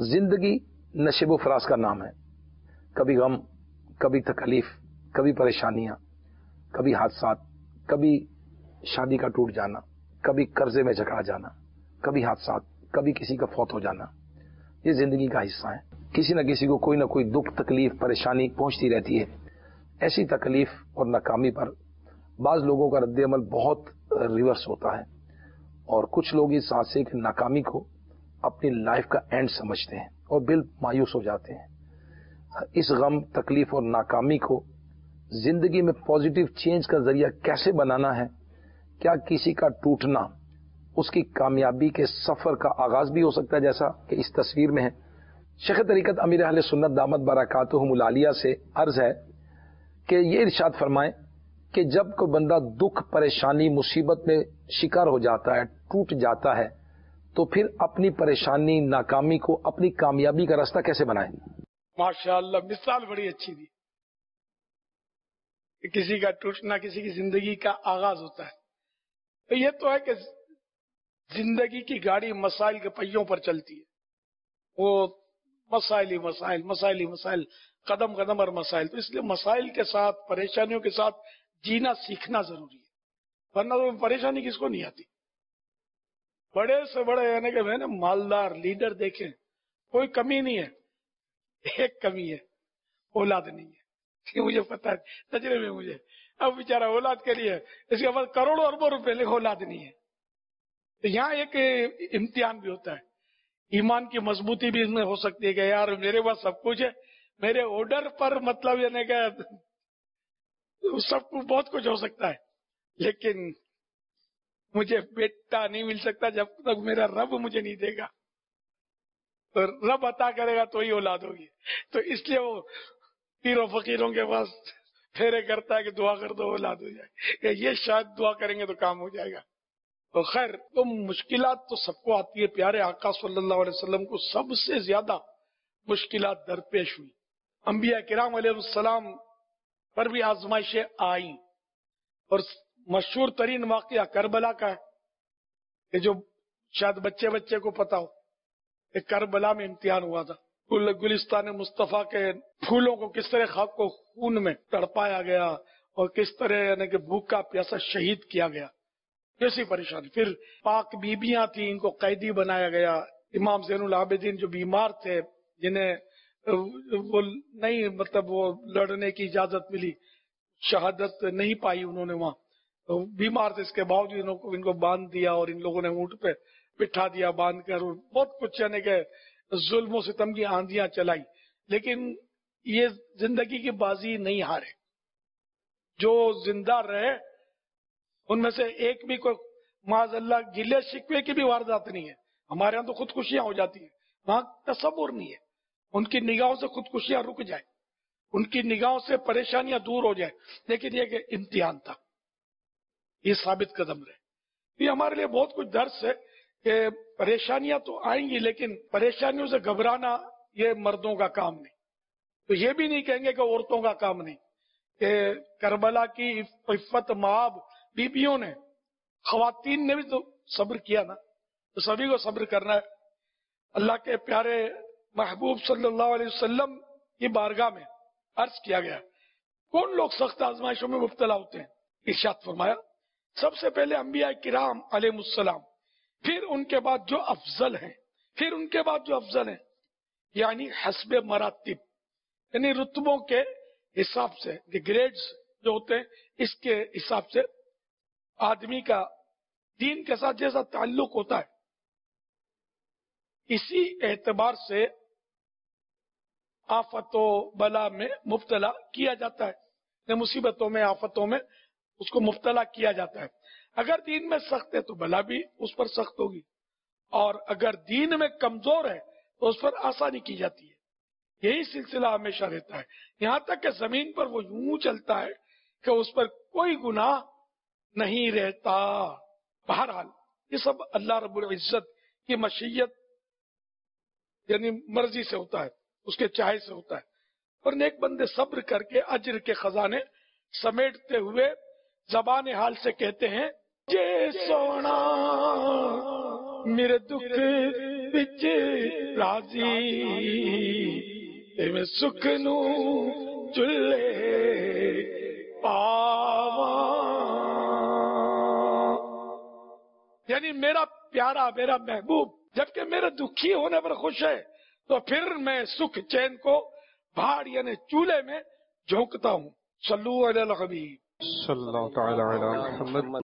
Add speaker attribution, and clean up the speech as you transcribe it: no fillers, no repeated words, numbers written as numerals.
Speaker 1: زندگی نشیب و فراز کا نام ہے. کبھی غم، کبھی تکلیف، کبھی پریشانیاں، کبھی حادثات، کبھی شادی کا ٹوٹ جانا، کبھی قرضے میں جکڑا جانا، کبھی حادثات، کبھی کسی کا فوت ہو جانا. یہ زندگی کا حصہ ہے. کسی نہ کسی کو کوئی نہ کوئی دکھ، تکلیف، پریشانی پہنچتی رہتی ہے. ایسی تکلیف اور ناکامی پر بعض لوگوں کا رد عمل بہت ریورس ہوتا ہے، اور کچھ لوگ اس حادثے کی ناکامی کو اپنی لائف کا اینڈ سمجھتے ہیں اور مایوس ہو جاتے ہیں. اس غم، تکلیف اور ناکامی کو زندگی میں پازیٹو چینج کا ذریعہ کیسے بنانا ہے؟ کیا کسی کا ٹوٹنا اس کی کامیابی کے سفر کا آغاز بھی ہو سکتا ہے، جیسا کہ اس تصویر میں ہے؟ شیخ طریقت امیر اہل سنت دامت برکاتہم العالیہ سے عرض ہے کہ یہ ارشاد فرمائیں کہ جب کوئی بندہ دکھ، پریشانی، مصیبت میں شکار ہو جاتا ہے، ٹوٹ جاتا ہے، تو پھر اپنی پریشانی، ناکامی کو اپنی کامیابی کا راستہ کیسے بنائے؟
Speaker 2: ماشاءاللہ، مثال بڑی اچھی دی کہ کسی کا ٹوٹنا کسی کی زندگی کا آغاز ہوتا ہے. تو یہ تو ہے کہ زندگی کی گاڑی مسائل کے پہیوں پر چلتی ہے. وہ مسائل ہی مسائل، مسائل ہی مسائل، قدم قدم اور مسائل. تو اس لیے مسائل کے ساتھ، پریشانیوں کے ساتھ جینا سیکھنا ضروری ہے، ورنہ تو پریشانی کس کو نہیں آتی. بڑے سے بڑے یعنی کہ میں نے مالدار لیڈر دیکھے، کوئی کمی نہیں ہے. ایک کمی ہے، اولاد نہیں ہے. مجھے پتا ہے، تجربے میں مجھے. اب بیچارہ اولاد کے لیے اس کے بعد کروڑوں اربوں روپے لے اولاد نہیں ہے. تو یہاں ایک امتحان بھی ہوتا ہے. ایمان کی مضبوطی بھی اس میں ہو سکتی ہے کہ یار میرے پاس سب کچھ ہے، میرے آرڈر پر مطلب یعنی کہ سب کچھ، بہت کچھ ہو سکتا ہے، لیکن مجھے بیٹا نہیں مل سکتا جب تک میرا رب مجھے نہیں دے گا. تو رب عطا کرے گا تو ہی اولاد ہوگی. تو اس لیے وہ پیروں فقیروں کے پاس پھیرے کرتا ہے کہ دعا کر دو اولاد ہو جائے، کہ یہ شاید دعا کریں گے تو کام ہو جائے گا. تو خیر، تو مشکلات تو سب کو آتی ہے. پیارے آقا صلی اللہ علیہ وسلم کو سب سے زیادہ مشکلات درپیش ہوئی. انبیاء کرام علیہ السلام پر بھی آزمائشیں آئیں، اور مشہور ترین واقعہ کربلا کا ہے کہ جو شاید بچے بچے کو پتا ہو کہ کربلا میں امتحان ہوا تھا. گلستان مصطفیٰ کے پھولوں کو کس طرح خاک کو خون میں تڑپایا گیا، اور کس طرح یعنی کہ بھوکا پیاسا شہید کیا گیا. کیسی پریشانی. پھر پاک بیبیاں تھیں، ان کو قیدی بنایا گیا. امام زین العابدین جو بیمار تھے، جنہیں وہ نہیں مطلب وہ لڑنے کی اجازت ملی، شہادت نہیں پائی انہوں نے وہاں، تو بیمار تھے، اس کے باوجود ان کو باندھ دیا، اور ان لوگوں نے اونٹ پہ بٹھا دیا باندھ کر، اور بہت کچھ یعنی کہ ظلم و ستم کی آندیاں چلائی. لیکن یہ زندگی کی بازی نہیں ہارے. جو زندہ رہے ان میں سے ایک بھی کوئی معاذ اللہ گلے شکوے کی بھی واردات نہیں ہے. ہمارے ہاں تو خودکشیاں ہو جاتی ہیں، وہاں تصور نہیں ہے. ان کی نگاہوں سے خودکشیاں رک جائیں، ان کی نگاہوں سے پریشانیاں دور ہو جائیں. لیکن یہ کہ امتحان تھا، یہ ثابت قدم رہے. یہ ہمارے لیے بہت کچھ درس ہے کہ پریشانیاں تو آئیں گی، لیکن پریشانیوں سے گھبرانا یہ مردوں کا کام نہیں. تو یہ بھی نہیں کہیں گے کہ عورتوں کا کام نہیں، کہ کربلا کی عفت مآب بیبیوں نے، خواتین نے بھی تو صبر کیا نا. تو سبھی کو صبر کرنا ہے. اللہ کے پیارے محبوب صلی اللہ علیہ وسلم کی بارگاہ میں عرض کیا گیا کون لوگ سخت آزمائشوں میں مبتلا ہوتے ہیں؟ ارشاد فرمایا سب سے پہلے انبیاء کرام علیہ السلام، پھر ان کے بعد جو افضل ہیں، پھر ان کے بعد جو افضل ہیں، یعنی حسب مراتب، یعنی رتبوں کے حساب سے، گریڈز جو ہوتے ہیں اس کے حساب سے آدمی کا دین کے ساتھ جیسا تعلق ہوتا ہے، اسی اعتبار سے آفت و بلا میں مبتلا کیا جاتا ہے. مصیبتوں میں، آفتوں میں اس کو مبتلا کیا جاتا ہے. اگر دین میں سخت ہے تو بلا بھی اس پر سخت ہوگی، اور اگر دین میں کمزور ہے تو اس پر آسانی کی جاتی ہے. یہی سلسلہ ہمیشہ رہتا ہے، یہاں تک کہ زمین پر وہ یوں چلتا ہے کہ اس پر کوئی گناہ نہیں رہتا. بہرحال یہ سب اللہ رب العزت کی مشیت یعنی مرضی سے ہوتا ہے، اس کے چاہے سے ہوتا ہے. اور نیک بندے صبر کر کے اجر کے خزانے سمیٹتے ہوئے زبان حال سے کہتے ہیں جے سونا میرے دکھ بچ راضی میں سکھ نو چلے پاواں. یعنی میرا پیارا، میرا محبوب جبکہ میرے دکھی ہونے پر خوش ہے، تو پھر میں سکھ چین کو بھاڑ یعنی چولہے میں جھونکتا ہوں. صلو علی الحبیب
Speaker 3: صلی اللہ تعالی علی محمد.